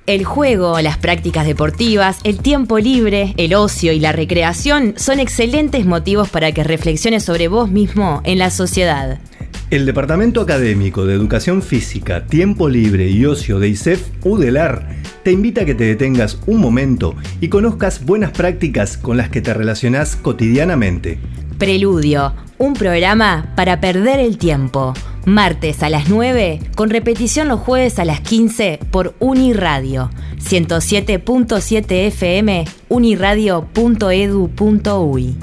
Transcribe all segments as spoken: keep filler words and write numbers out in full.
El juego, las prácticas deportivas, el tiempo libre, el ocio y la recreación son excelentes motivos para que reflexiones sobre vos mismo en la sociedad. El Departamento Académico de Educación Física, Tiempo Libre y Ocio de I S E F UDELAR te invita a que te detengas un momento y conozcas buenas prácticas con las que te relacionás cotidianamente. Preludio, un programa para perder el tiempo. Martes a las nueve, con repetición los jueves a las quince por Uniradio, ciento siete punto siete F M, uniradio punto edu punto uy.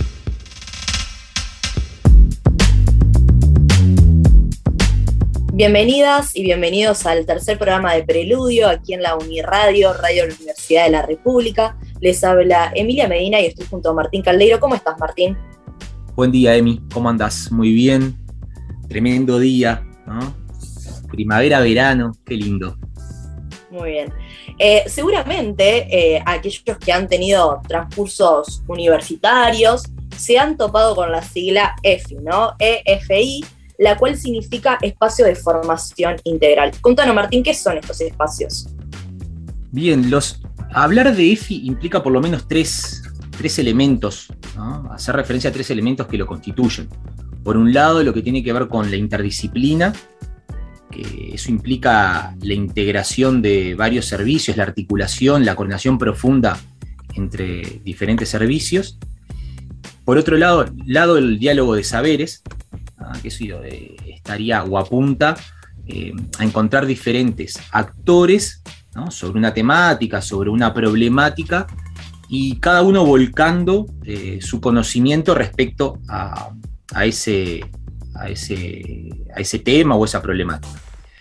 Bienvenidas y bienvenidos al tercer programa de Preludio aquí en la Uniradio, Radio de la Universidad de la República. Les habla Emilia Medina y estoy junto a Martín Caldeiro. ¿Cómo estás, Martín? Buen día, Emi. ¿Cómo andás? Muy bien. Tremendo día, ¿no? Primavera, verano, qué lindo. Muy bien. Eh, seguramente eh, aquellos que han tenido transcursos universitarios se han topado con la sigla E F I, ¿no? E F I, la cual significa Espacio de Formación Integral. Contanos, Martín, ¿qué son estos espacios? Bien, los, hablar de E F I implica por lo menos tres, tres elementos, ¿no? Hacer referencia a tres elementos que lo constituyen. Por un lado, lo que tiene que ver con la interdisciplina, que eso implica la integración de varios servicios, la articulación, la coordinación profunda entre diferentes servicios. Por otro lado, lado el diálogo de saberes, que eso eh, estaría o apunta eh, a encontrar diferentes actores, ¿no? Sobre una temática, sobre una problemática, y cada uno volcando eh, su conocimiento respecto a A ese, a, ese, a ese tema o esa problemática.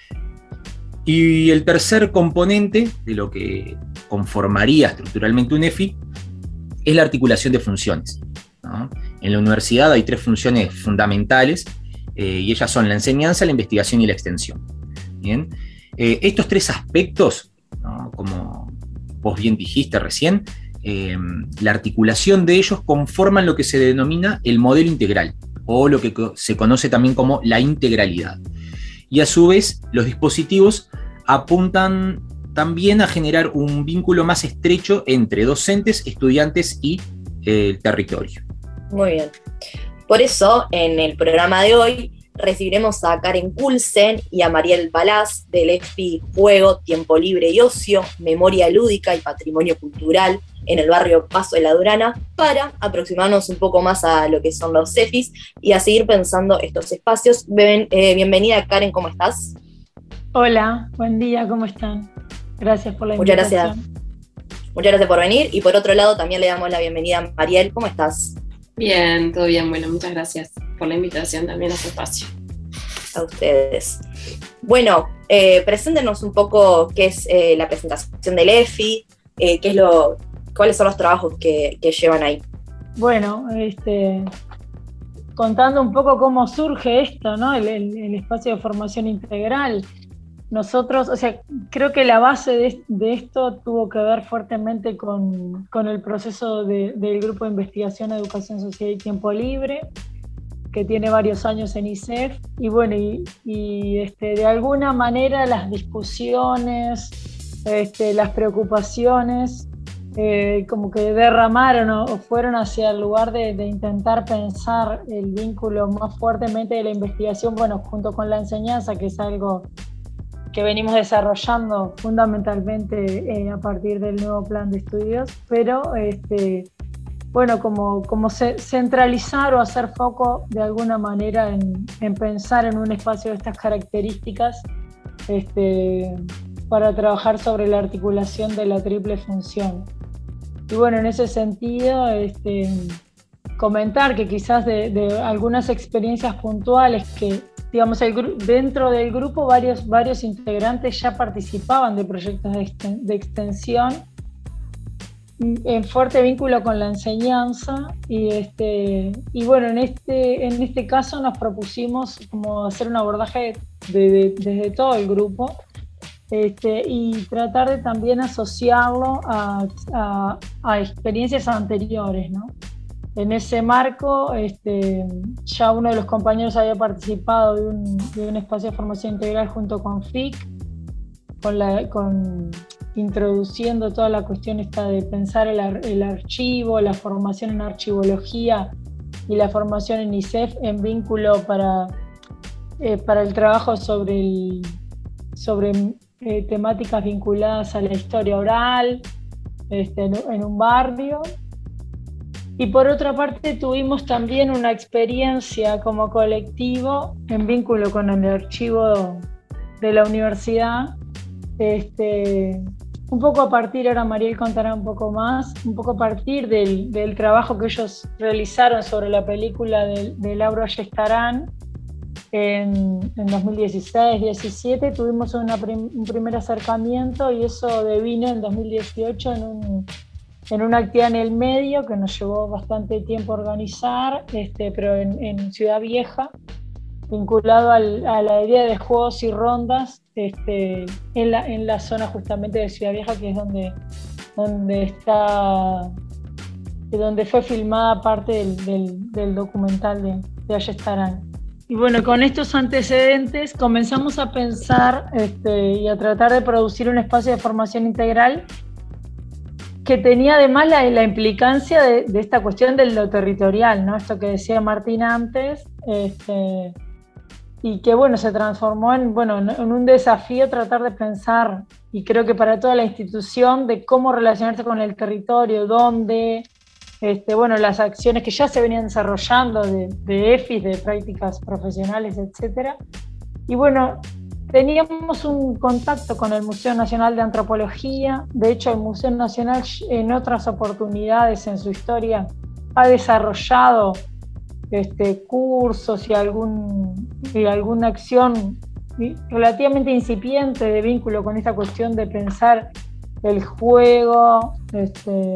Y el tercer componente de lo que conformaría estructuralmente un E F I es la articulación de funciones, ¿no? En la universidad hay tres funciones fundamentales eh, y ellas son la enseñanza, la investigación y la extensión. ¿Bien? Eh, estos tres aspectos, ¿no? Como vos bien dijiste recién, eh, la articulación de ellos conforman lo que se denomina el modelo integral, o lo que se conoce también como la integralidad. Y a su vez, los dispositivos apuntan también a generar un vínculo más estrecho entre docentes, estudiantes y eh, el territorio. Muy bien. Por eso, en el programa de hoy, recibiremos a Karen Kulsen y a Mariel Balaz del E F I Juego, Tiempo Libre y Ocio, Memoria Lúdica y Patrimonio Cultural en el barrio Paso de la Durana, para aproximarnos un poco más a lo que son los E F Is y a seguir pensando estos espacios. Bien, eh, bienvenida, Karen, ¿cómo estás? Hola, buen día, ¿cómo están? Gracias por la Muchas invitación. gracias. Muchas gracias por venir. Y por otro lado, también le damos la bienvenida a Mariel. ¿Cómo estás? Bien, todo bien. Bueno, muchas gracias por la invitación también a su espacio. A ustedes. Bueno, eh, preséntenos un poco qué es eh, la presentación del E F I, eh, qué es lo, cuáles son los trabajos que, que llevan ahí. Bueno, este, contando un poco cómo surge esto, ¿no? El, el, el espacio de formación integral. Nosotros, o sea, creo que la base de, de esto tuvo que ver fuertemente con, con el proceso de, del Grupo de Investigación, Educación Social y Tiempo Libre, que tiene varios años en I S E F, y bueno, y, y este, de alguna manera las discusiones, este, las preocupaciones, eh, como que derramaron o, o fueron hacia el lugar de, de intentar pensar el vínculo más fuertemente de la investigación, bueno, junto con la enseñanza, que es algo que venimos desarrollando fundamentalmente eh, a partir del nuevo plan de estudios, pero este, bueno, como, como se, centralizar o hacer foco de alguna manera en, en pensar en un espacio de estas características este, para trabajar sobre la articulación de la triple función. Y bueno, en ese sentido, este, comentar que quizás de, de algunas experiencias puntuales que, digamos, el, dentro del grupo varios, varios integrantes ya participaban de proyectos de, de extensión en fuerte vínculo con la enseñanza y, este, y bueno, en este, en este caso nos propusimos como hacer un abordaje de, de, desde todo el grupo este, y tratar de también asociarlo a, a, a experiencias anteriores, ¿no? En ese marco, este, ya uno de los compañeros había participado de un, de un espacio de formación integral junto con F I C, con, la, con introduciendo toda la cuestión esta de pensar el, ar- el archivo, la formación en archivología y la formación en I S E F en vínculo para, eh, para el trabajo sobre, el, sobre eh, temáticas vinculadas a la historia oral este, en, en un barrio. Y por otra parte tuvimos también una experiencia como colectivo en vínculo con el archivo de la universidad, este, un poco a partir, ahora Mariel contará un poco más, un poco a partir del, del trabajo que ellos realizaron sobre la película de, de Lauro Ayestarán en, en dos mil dieciséis diecisiete, tuvimos una prim, un primer acercamiento y eso devino en dos mil dieciocho en, un, en una actividad en el medio que nos llevó bastante tiempo organizar, este, pero en, en Ciudad Vieja, vinculado al, a la idea de juegos y rondas este, en, la, en la zona justamente de Ciudad Vieja, que es donde, donde está, donde fue filmada parte del, del, del documental de, de Ayestarán. Y bueno, con estos antecedentes comenzamos a pensar este, y a tratar de producir un espacio de formación integral que tenía además la, la implicancia de, de esta cuestión de lo territorial, ¿no? Esto que decía Martín antes, este, y que bueno, se transformó en, bueno, en un desafío tratar de pensar, y creo que para toda la institución, de cómo relacionarse con el territorio, dónde, este, bueno, las acciones que ya se venían desarrollando de, de E F I S, de prácticas profesionales, etcétera. Y bueno, teníamos un contacto con el Museo Nacional de Antropología. De hecho, el Museo Nacional en otras oportunidades en su historia ha desarrollado este, cursos y, algún, y alguna acción relativamente incipiente de vínculo con esta cuestión de pensar el juego. Este,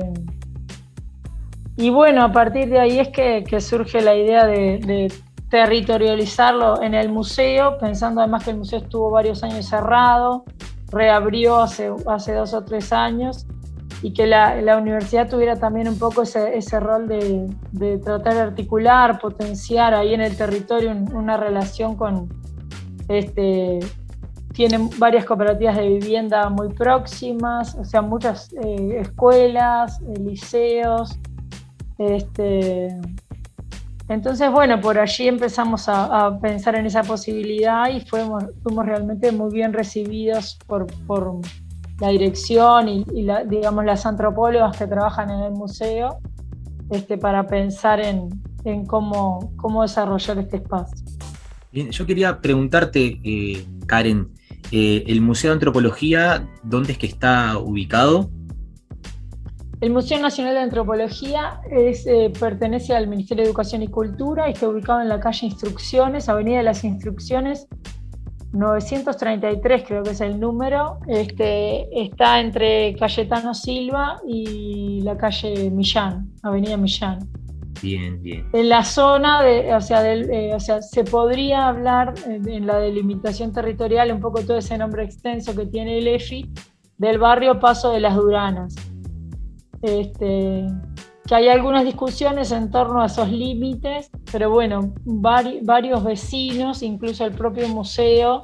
y bueno, a partir de ahí es que, que surge la idea de, de territorializarlo en el museo, pensando además que el museo estuvo varios años cerrado, reabrió hace, hace dos o tres años, y que la, la universidad tuviera también un poco ese, ese rol de, de tratar de articular, potenciar ahí en el territorio un, una relación con, este, tienen varias cooperativas de vivienda muy próximas, o sea, muchas eh, escuelas, eh, liceos, este... Entonces, bueno, por allí empezamos a, a pensar en esa posibilidad y fuimos, fuimos realmente muy bien recibidos por, por la dirección y, y la, digamos, las antropólogas que trabajan en el museo este, para pensar en, en cómo, cómo desarrollar este espacio. Bien, yo quería preguntarte, eh, Karen, eh, ¿el Museo de Antropología dónde es que está ubicado? El Museo Nacional de Antropología es, eh, pertenece al Ministerio de Educación y Cultura y está ubicado en la calle Instrucciones, Avenida de las Instrucciones, novecientos treinta y tres creo que es el número. Este, está entre Cayetano Silva y la calle Millán, Avenida Millán. Bien, bien. En la zona, de, o, sea, del, eh, o sea, se podría hablar en, en la delimitación territorial, un poco todo ese nombre extenso que tiene el E F I, del barrio Paso de las Duranas. Este, que hay algunas discusiones en torno a esos límites, pero bueno, vari, varios vecinos, incluso el propio museo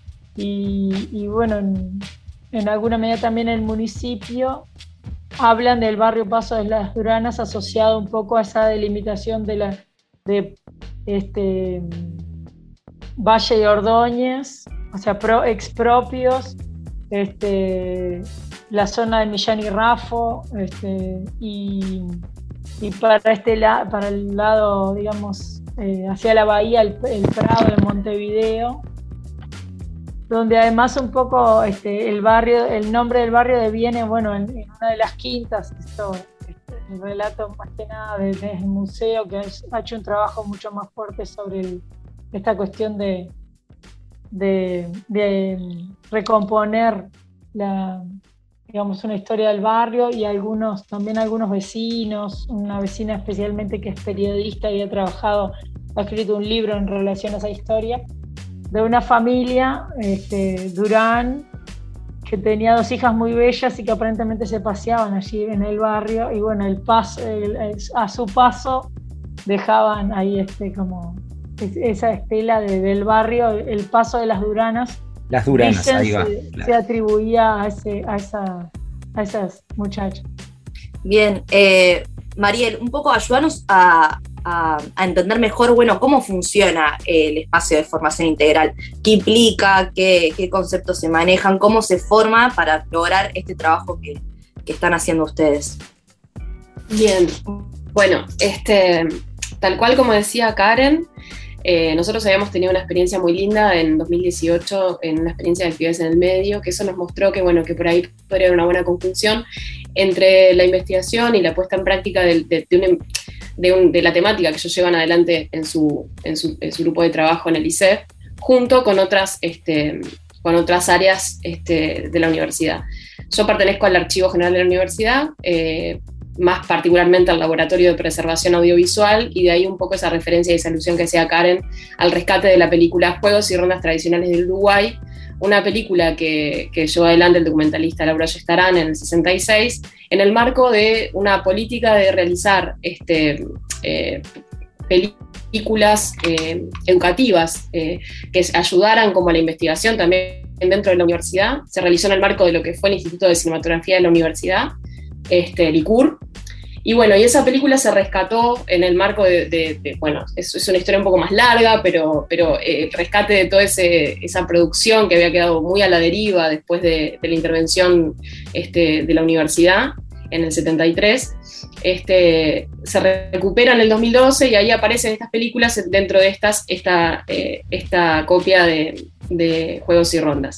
y, y bueno, en, en alguna medida también el municipio, hablan del barrio Paso de las Duranas asociado un poco a esa delimitación de, la, de este, Valle y Ordóñez, o sea, pro, expropios, este, la zona de Millán y Rafo, este, y, y para, este la, para el lado, digamos, eh, hacia la bahía, el, el Prado de Montevideo, donde además un poco este, el barrio, el nombre del barrio deviene, bueno, en, en una de las quintas, esto, este, el relato más que nada del de, de museo, que ha hecho un trabajo mucho más fuerte sobre el, esta cuestión de, de, de recomponer la, digamos, una historia del barrio y algunos, también algunos vecinos, una vecina especialmente que es periodista y ha trabajado, ha escrito un libro en relación a esa historia, de una familia, este, Durán, que tenía dos hijas muy bellas y que aparentemente se paseaban allí en el barrio, y bueno, el paso, el, el, a su paso dejaban ahí este, como esa estela de, del barrio, el Paso de las Duranas, Las duranas, dicen ahí va. se, Claro. se atribuía a, ese, a, esa, a esas muchachas. Bien, eh, Mariel, un poco ayúdanos a, a, a entender mejor, bueno, cómo funciona el espacio de formación integral, qué implica, qué, qué conceptos se manejan, cómo se forma para lograr este trabajo que, que están haciendo ustedes. Bien, bueno, este, tal cual como decía Karen, eh, nosotros habíamos tenido una experiencia muy linda en dos mil dieciocho, en una experiencia de actividades en el medio, que eso nos mostró que, bueno, que por ahí podría haber una buena conjunción entre la investigación y la puesta en práctica de, de, de, un, de, un, de la temática que ellos llevan adelante en su, en su, en su grupo de trabajo en el I C E F, junto con otras, este, con otras áreas este, de la universidad. Yo pertenezco al Archivo General de la Universidad, eh, más particularmente al Laboratorio de Preservación Audiovisual, y de ahí un poco esa referencia y esa alusión que hacía Karen al rescate de la película Juegos y Rondas Tradicionales del Uruguay, una película que, que llevó adelante el documentalista Laura Yestarán en el sesenta y seis, en el marco de una política de realizar este, eh, películas eh, educativas eh, que ayudaran como a la investigación también dentro de la universidad. Se realizó en el marco de lo que fue el Instituto de Cinematografía de la Universidad, este, el I C U R, y bueno, y esa película se rescató en el marco de, de, de bueno, es, es una historia un poco más larga, pero, pero eh, el rescate de toda ese, esa producción que había quedado muy a la deriva después de, de la intervención este, de la universidad en el setenta y tres, este, se recupera en el dos mil doce y ahí aparecen estas películas dentro de estas, esta, eh, esta copia de, de Juegos y Rondas.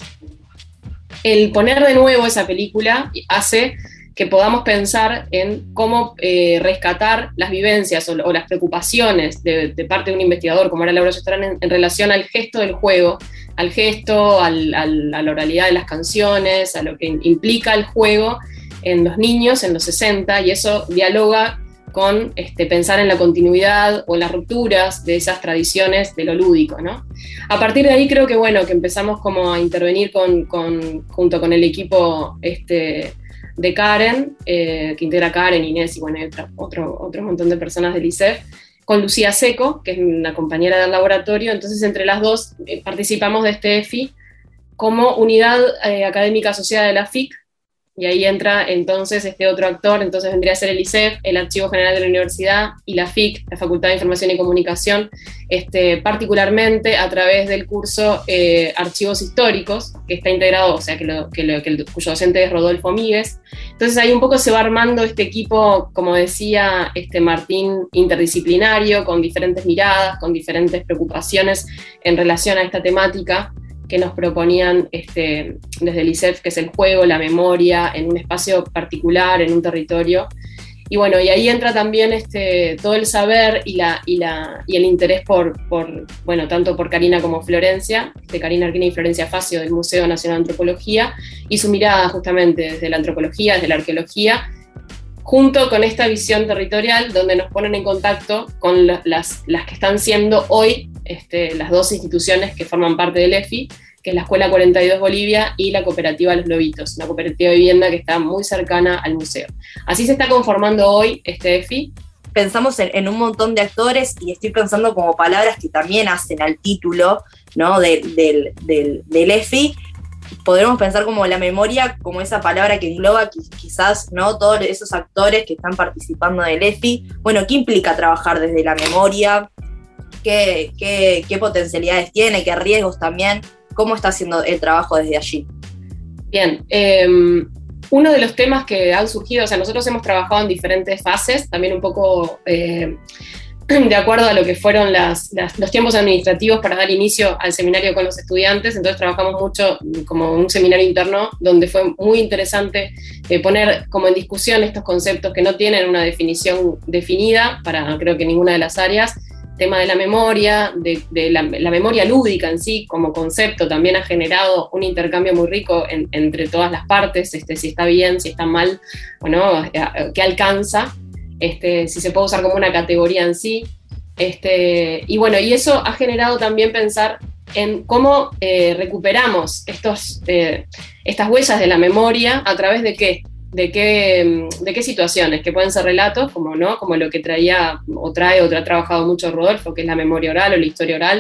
El poner de nuevo esa película hace que podamos pensar en cómo eh, rescatar las vivencias o, o las preocupaciones de, de parte de un investigador, como era Laura Yestarán, en, en relación al gesto del juego, al gesto, al, al, a la oralidad de las canciones, a lo que implica el juego en los niños en los sesenta, y eso dialoga con este, pensar en la continuidad o en las rupturas de esas tradiciones de lo lúdico, ¿no? A partir de ahí creo que, bueno, que empezamos como a intervenir con, con, junto con el equipo este, de Karen, eh, que integra Karen, Inés y bueno, y otro, otro, otro montón de personas del I C E F, con Lucía Seco, que es una compañera del laboratorio. Entonces entre las dos eh, participamos de este E F I como unidad eh, académica asociada de la F I C, y ahí entra entonces este otro actor, entonces vendría a ser el I C E F, el Archivo General de la Universidad y la F I C, la Facultad de Información y Comunicación, este, particularmente a través del curso eh, Archivos Históricos, que está integrado, o sea, que, lo, que, lo, que el, cuyo docente es Rodolfo Míguez. Entonces ahí un poco se va armando este equipo, como decía este Martín, interdisciplinario, con diferentes miradas, con diferentes preocupaciones en relación a esta temática que nos proponían este, desde el I C E F, que es el juego, la memoria, en un espacio particular, en un territorio. Y bueno, y ahí entra también este, todo el saber y, la, y, la, y el interés por, por, bueno, tanto por Karina como Florencia, de Karina Arquina y Florencia Facio del Museo Nacional de Antropología, y su mirada justamente desde la antropología, desde la arqueología, junto con esta visión territorial donde nos ponen en contacto con las, las que están siendo hoy este, las dos instituciones que forman parte del E F I, que es la Escuela cuarenta y dos Bolivia y la Cooperativa Los Lobitos, una cooperativa de vivienda que está muy cercana al museo. Así se está conformando hoy este E F I. Pensamos en, en un montón de actores y estoy pensando como palabras que también hacen al título, ¿no? de, del, del, del E F I. Podremos pensar como la memoria, como esa palabra que engloba quizás, ¿no? Todos esos actores que están participando del E F I. Bueno, ¿qué implica trabajar desde la memoria? ¿Qué, qué, qué potencialidades tiene? ¿Qué riesgos también? ¿Cómo está haciendo el trabajo desde allí? Bien, eh, uno de los temas que han surgido, o sea, nosotros hemos trabajado en diferentes fases, también un poco eh, de acuerdo a lo que fueron las, las, los tiempos administrativos para dar inicio al seminario con los estudiantes. Entonces trabajamos mucho como un seminario interno donde fue muy interesante eh, poner como en discusión estos conceptos que no tienen una definición definida para creo que ninguna de las áreas. Tema de la memoria, de, de la, la memoria lúdica en sí como concepto también ha generado un intercambio muy rico en, entre todas las partes, este, si está bien, si está mal, bueno, qué alcanza, este, si se puede usar como una categoría en sí, este, y bueno, y eso ha generado también pensar en cómo eh, recuperamos estos, eh, estas huellas de la memoria a través de qué. De qué, de qué situaciones, que pueden ser relatos, como, ¿no? como lo que traía o trae o ha trabajado mucho Rodolfo, que es la memoria oral o la historia oral,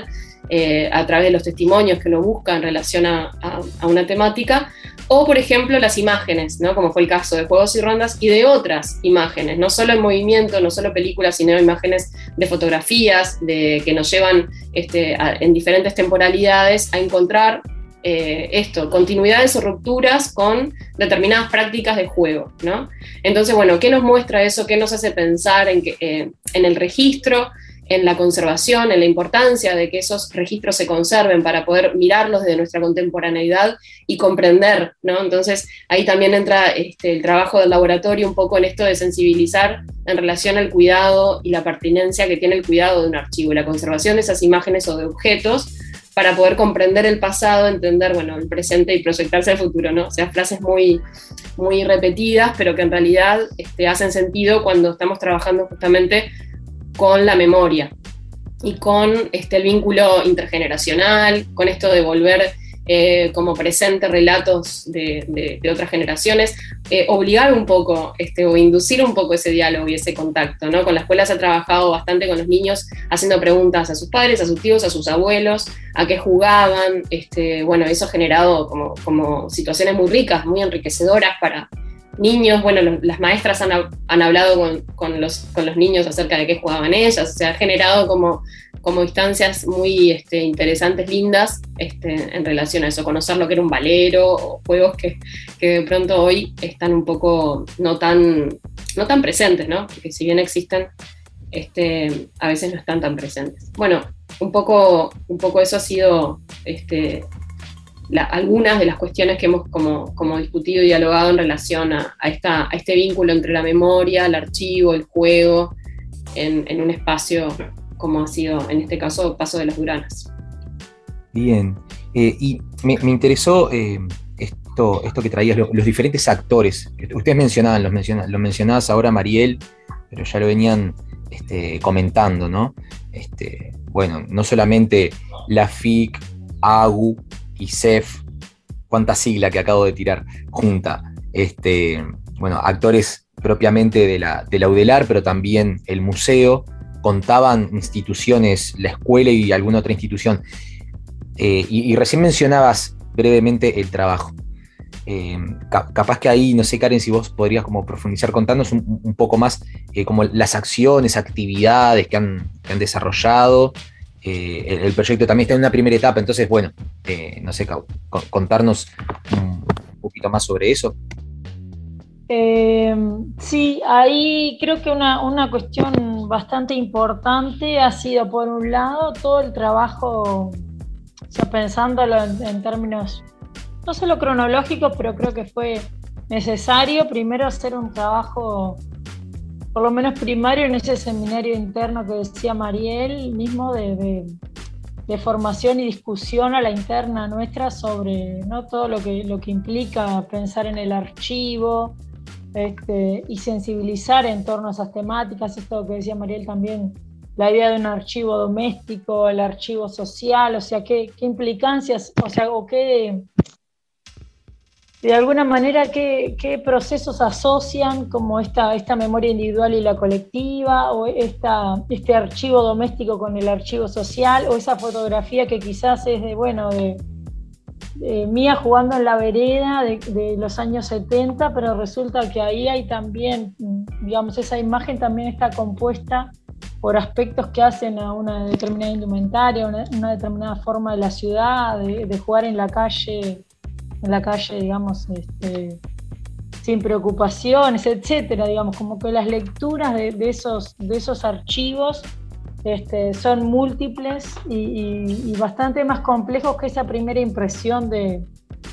eh, a través de los testimonios que uno busca en relación a, a, a una temática, o por ejemplo las imágenes, ¿no? Como fue el caso de Juegos y Rondas, y de otras imágenes, no solo en movimiento, no solo películas, sino imágenes de fotografías, de, que nos llevan este, a, en diferentes temporalidades a encontrar eh, esto, continuidades o rupturas con determinadas prácticas de juego, ¿no? Entonces, bueno, ¿qué nos muestra eso? ¿Qué nos hace pensar en, que, eh, en el registro, en la conservación, en la importancia de que esos registros se conserven para poder mirarlos desde nuestra contemporaneidad y comprender, ¿no? Entonces ahí también entra este, el trabajo del laboratorio un poco en esto de sensibilizar en relación al cuidado y la pertinencia que tiene el cuidado de un archivo y la conservación de esas imágenes o de objetos para poder comprender el pasado, entender, bueno, el presente y proyectarse al futuro, ¿no? O sea, frases muy, muy repetidas, pero que en realidad este, hacen sentido cuando estamos trabajando justamente con la memoria y con este, el vínculo intergeneracional, con esto de volver eh, como presente relatos de, de, de otras generaciones, eh, obligar un poco este, o inducir un poco ese diálogo y ese contacto, ¿no? Con la escuela se ha trabajado bastante con los niños, haciendo preguntas a sus padres, a sus tíos, a sus abuelos, a qué jugaban, este, bueno, eso ha generado como, como situaciones muy ricas, muy enriquecedoras para niños. Bueno, lo, las maestras han, han hablado con, con, los, con los niños acerca de qué jugaban ellas, o sea, ha generado como, como instancias muy este, interesantes, lindas, este, en relación a eso, conocer lo que era un valero, o juegos que, que de pronto hoy están un poco no tan, no tan presentes, ¿no? Porque si bien existen, este, a veces no están tan presentes. Bueno, un poco, un poco eso ha sido este, La, algunas de las cuestiones que hemos como, como discutido y dialogado en relación a, a, esta, a este vínculo entre la memoria, el archivo, el juego, en, en un espacio como ha sido, en este caso, Paso de las Duranas. Bien, eh, y me, me interesó eh, esto, esto que traías, los, los diferentes actores. Ustedes mencionaban, los, menciona, los mencionabas ahora, Mariel, pero ya lo venían este, comentando, ¿no? Este, bueno, no solamente la F I C, A G U, I C E F, cuánta sigla que acabo de tirar junta, este, bueno, actores propiamente de la, de la UDELAR, pero también el museo, contaban instituciones, la escuela y alguna otra institución, eh, y, y recién mencionabas brevemente el trabajo. Eh, ca- capaz que ahí, no sé, Karen, si vos podrías como profundizar, contarnos un, un poco más eh, como las acciones, actividades que han, que han desarrollado. Eh, el, el proyecto también está en una primera etapa, entonces, bueno, eh, no sé, co- contarnos un poquito más sobre eso. Eh, sí, ahí creo que una, una cuestión bastante importante ha sido, por un lado, todo el trabajo, o sea, pensándolo en, en términos no solo cronológicos, pero creo que fue necesario primero hacer un trabajo, por lo menos primario, en ese seminario interno que decía Mariel, mismo de, de, de formación y discusión a la interna nuestra sobre, ¿no?, todo lo que, lo que implica pensar en el archivo, este, y sensibilizar en torno a esas temáticas. Esto que decía Mariel también, la idea de un archivo doméstico, el archivo social, o sea, qué, qué implicancias, o sea, o qué... de alguna manera, ¿qué, qué procesos asocian como esta, esta memoria individual y la colectiva, o esta, este archivo doméstico con el archivo social, o esa fotografía que quizás es de, bueno, de, de Mía jugando en la vereda de, de los años setenta, pero resulta que ahí hay también, digamos, esa imagen también está compuesta por aspectos que hacen a una determinada indumentaria, una, una determinada forma de la ciudad, de, de jugar en la calle, en la calle, digamos, este, sin preocupaciones, etcétera, digamos, como que las lecturas de, de, esos, de esos archivos este, son múltiples y, y, y bastante más complejos que esa primera impresión de,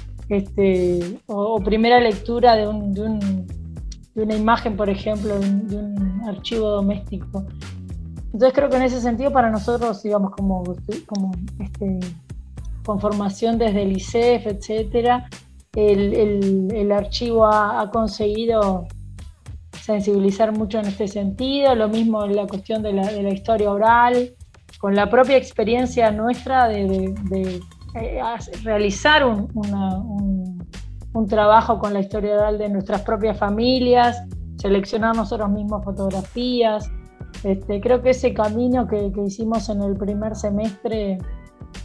este, o, o primera lectura de, un, de, un, de una imagen, por ejemplo, de un, de un archivo doméstico. Entonces creo que en ese sentido para nosotros, digamos, como, como este, con formación desde el I C E F, etcétera, el, el, el archivo ha, ha conseguido sensibilizar mucho en este sentido. Lo mismo en la cuestión de la, de la historia oral, con la propia experiencia nuestra de, de, de eh, realizar un, una, un, un trabajo con la historia oral de nuestras propias familias, seleccionar nosotros mismos fotografías. Este, creo que ese camino que, que hicimos en el primer semestre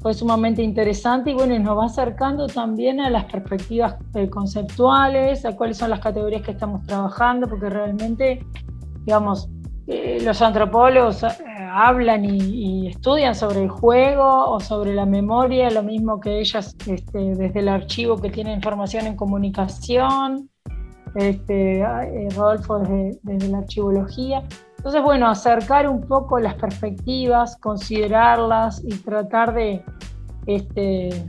fue sumamente interesante y bueno, nos va acercando también a las perspectivas eh, conceptuales, a cuáles son las categorías que estamos trabajando, porque realmente, digamos, eh, los antropólogos eh, hablan y, y estudian sobre el juego o sobre la memoria, lo mismo que ellas este, desde el archivo que tiene información en comunicación, este, eh, Rodolfo desde, desde la archivología. Entonces, bueno, acercar un poco las perspectivas, considerarlas y tratar de, este,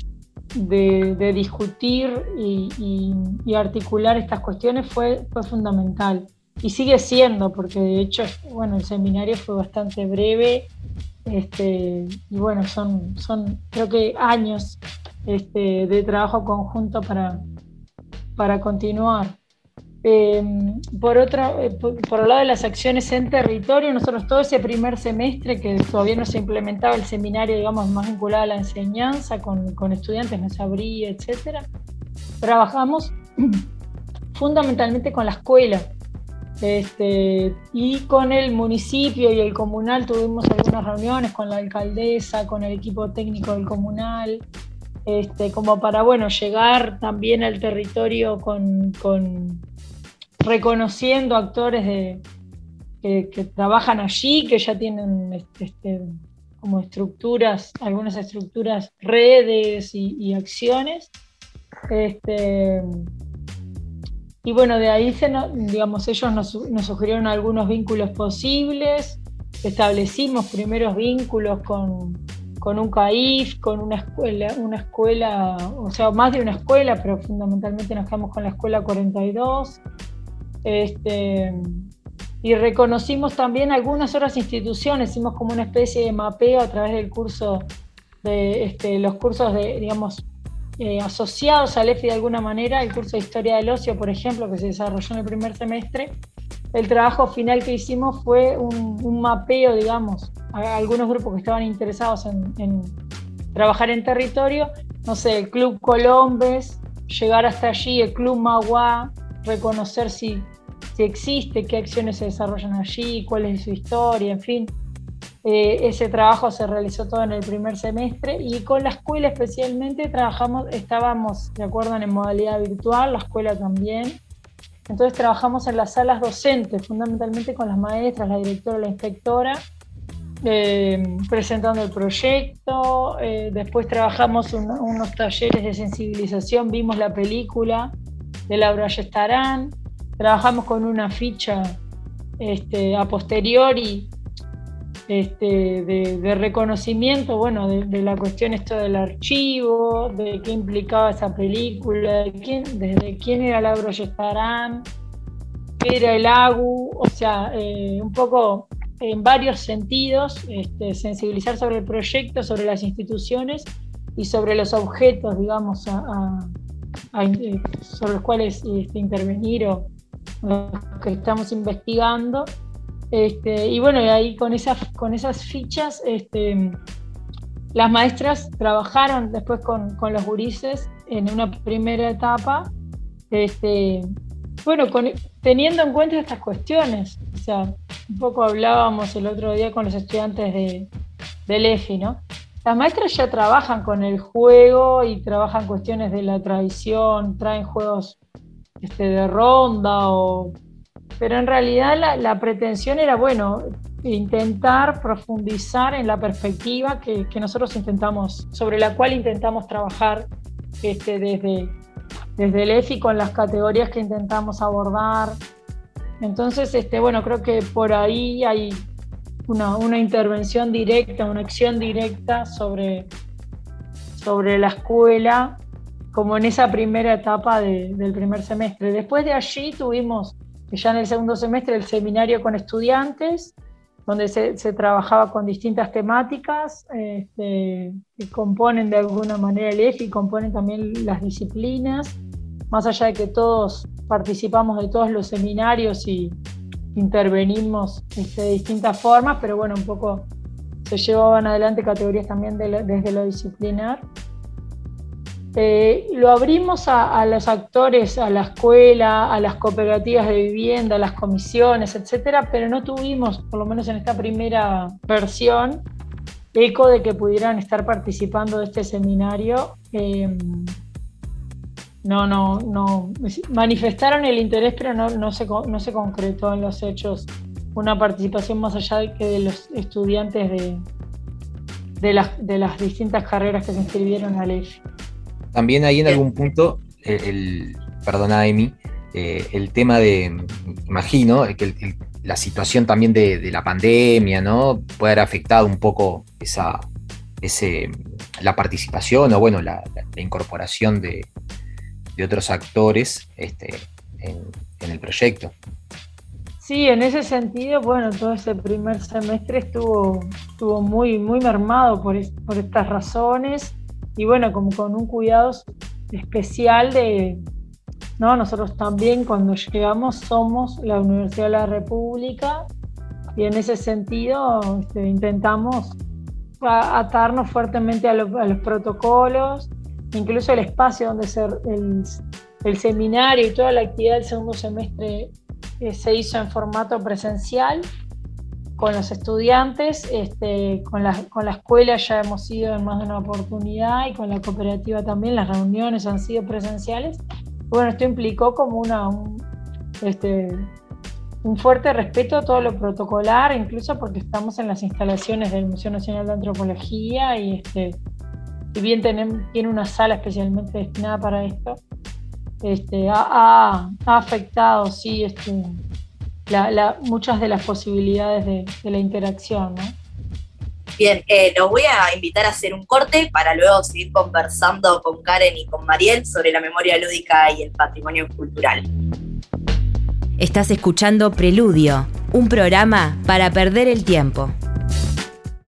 de, de discutir y, y, y articular estas cuestiones fue, fue fundamental. Y sigue siendo, porque de hecho, bueno, el seminario fue bastante breve, este, y bueno, son, son creo que años este, de trabajo conjunto para, para continuar. Eh, por otro, eh, por, por el lado de las acciones en territorio, nosotros todo ese primer semestre que todavía no se implementaba el seminario, digamos, más vinculado a la enseñanza con, con estudiantes, no sabría, etcétera, trabajamos fundamentalmente con la escuela este, y con el municipio y el comunal. Tuvimos algunas reuniones con la alcaldesa, con el equipo técnico del comunal, este, como para, bueno, llegar también al territorio con, con reconociendo actores de, que, que trabajan allí, que ya tienen este, este, como estructuras, algunas estructuras, redes y, y acciones. Este, y bueno, de ahí se nos, digamos, ellos nos, nos sugirieron algunos vínculos posibles, establecimos primeros vínculos con, con un C A I F, con una escuela, una escuela, o sea, más de una escuela, pero fundamentalmente nos quedamos con la escuela cuarenta y dos. Este, y reconocimos también algunas otras instituciones, hicimos como una especie de mapeo a través del curso, de este, los cursos de, digamos, eh, asociados al E F I de alguna manera, el curso de Historia del Ocio, por ejemplo, que se desarrolló en el primer semestre. El trabajo final que hicimos fue un, un mapeo, digamos, a algunos grupos que estaban interesados en, en trabajar en territorio, no sé, el Club Colombes, llegar hasta allí, el Club Magua, reconocer si, si existe, qué acciones se desarrollan allí, cuál es su historia, en fin. Eh, ese trabajo se realizó todo en el primer semestre y con la escuela especialmente trabajamos, estábamos, ¿se acuerdan?, en modalidad virtual, la escuela también. Entonces trabajamos en las salas docentes, fundamentalmente con las maestras, la directora, la inspectora, eh, presentando el proyecto. Eh, después trabajamos un, unos talleres de sensibilización, vimos la película de Laura Ayestarán, trabajamos con una ficha este, a posteriori este, de, de reconocimiento, bueno, de, de la cuestión esto del archivo, de qué implicaba esa película, de quién, desde quién era Laura Ayestarán, qué era el A G U, o sea, eh, un poco en varios sentidos, este, sensibilizar sobre el proyecto, sobre las instituciones y sobre los objetos, digamos, a, a A, eh, sobre los cuales este, intervenir o los que estamos investigando. Este, y bueno, y ahí con esas, con esas fichas este, las maestras trabajaron después con, con los gurises en una primera etapa, este, bueno, con, teniendo en cuenta estas cuestiones. O sea, un poco hablábamos el otro día con los estudiantes de, del E F I, ¿no? Las maestras ya trabajan con el juego y trabajan cuestiones de la tradición, traen juegos este, de ronda, o... pero en realidad la, la pretensión era, bueno, intentar profundizar en la perspectiva que, que nosotros intentamos, sobre la cual intentamos trabajar este, desde, desde el E F I con las categorías que intentamos abordar. Entonces, este, bueno, creo que por ahí hay Una, una intervención directa, una acción directa sobre, sobre la escuela, como en esa primera etapa de, del primer semestre. Después de allí tuvimos, ya en el segundo semestre, el seminario con estudiantes, donde se, se trabajaba con distintas temáticas este, que componen de alguna manera el E F I, componen también las disciplinas, más allá de que todos participamos de todos los seminarios y intervenimos este, de distintas formas, pero bueno, un poco se llevaban adelante categorías también de lo, desde lo disciplinar. Eh, lo abrimos a, a los actores, a la escuela, a las cooperativas de vivienda, a las comisiones, etcétera, pero no tuvimos, por lo menos en esta primera versión, eco de que pudieran estar participando de este seminario. Eh, no, no, no, manifestaron el interés, pero no, no, se, no se concretó en los hechos una participación más allá de que de los estudiantes de, de, las, de las distintas carreras que se inscribieron al E F I. También ahí en algún punto, el, el perdona Emi, eh, el tema de, imagino, que el, el, la situación también de, de la pandemia, ¿no? Puede haber afectado un poco esa, ese, la participación o bueno, la, la, la incorporación de, de otros actores este, en, en el proyecto. Sí, en ese sentido, bueno, todo ese primer semestre estuvo, estuvo muy, muy mermado por, es, por estas razones y bueno, como con un cuidado especial de, ¿no? Nosotros también cuando llegamos somos la Universidad de la República y en ese sentido este, intentamos atarnos fuertemente a, lo, a los protocolos, incluso el espacio donde se, el, el seminario y toda la actividad del segundo semestre se hizo en formato presencial con los estudiantes, este, con, la, con la escuela ya hemos ido en más de una oportunidad y con la cooperativa también, las reuniones han sido presenciales. Bueno, esto implicó como una, un, este, un fuerte respeto a todo lo protocolar, incluso porque estamos en las instalaciones del Museo Nacional de Antropología y este, si bien tenemos, tiene una sala especialmente destinada para esto, Este, ha, ha, ha afectado sí, este, la, la, muchas de las posibilidades de, de la interacción, ¿no? Bien, eh, los voy a invitar a hacer un corte para luego seguir conversando con Karen y con Mariel sobre la memoria lúdica y el patrimonio cultural. Estás escuchando Preludio, un programa para perder el tiempo.